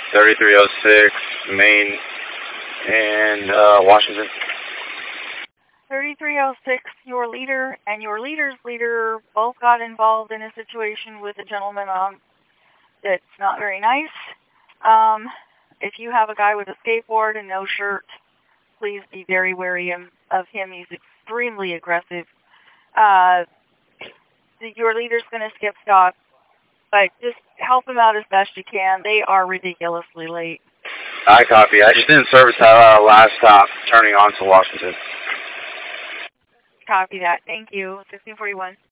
3306 Main and Washington. 3306, your leader and your leader's leader both got involved in a situation with a gentleman that's not very nice. If you have a guy with a skateboard and no shirt, please be very wary of him. He's extremely aggressive. Your leader's going to skip stop, but just help them out as best you can. They are ridiculously late. I copy. I just didn't service that last stop turning on to Washington. Copy that. Thank you. 1641.